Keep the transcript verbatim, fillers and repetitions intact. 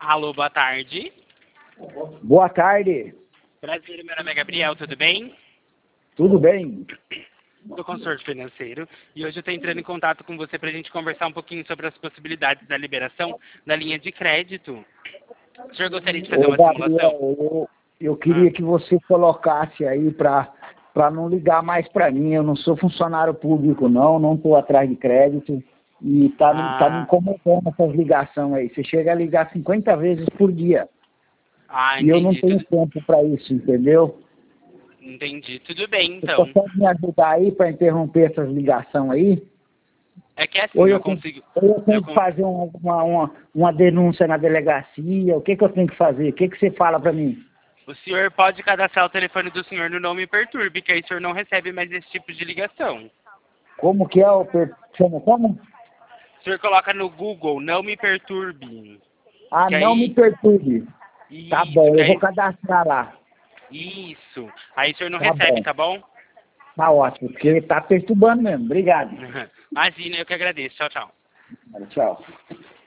Alô, boa tarde. Boa tarde. Prazer, meu nome é Gabriel, tudo bem? Tudo bem? Sou consultor financeiro e hoje eu estou entrando em contato com você para a gente conversar um pouquinho sobre as possibilidades da liberação da linha de crédito. O senhor gostaria de fazer Ô, uma Gabriel, simulação? eu, eu queria Ah. que você colocasse aí para para não ligar mais para mim. Eu não sou funcionário público, não, não estou atrás de crédito e tá, me- tá me Ah, incomodando essas ligações aí. Você chega a ligar cinquenta vezes por dia ah, e eu não entendi, tenho tudo, tempo para isso, entendeu? entendi. Tudo bem, Você então. consegue me ajudar aí para interromper essas ligações aí? É que assim, Ou eu eu tenho, consigo... ou eu Eu, tenho que con- fazer uma, uma, uma, uma denúncia na delegacia? O que, que eu tenho que fazer? O que, que você fala para mim? o senhor pode cadastrar o telefone do senhor no Não Me Perturbe, que aí o senhor não recebe mais esse tipo de ligação. Como que é o... per- Chama como? O senhor coloca no Google, Não Me Perturbe. Ah, Que não me aí... perturbe. Tá Isso, bom, que eu vou aí... cadastrar lá. Isso. Aí o senhor não Tá recebe, bom. tá bom? Tá ótimo, porque tá perturbando mesmo. Obrigado. Imagina, eu que agradeço. Tchau, tchau. Tchau.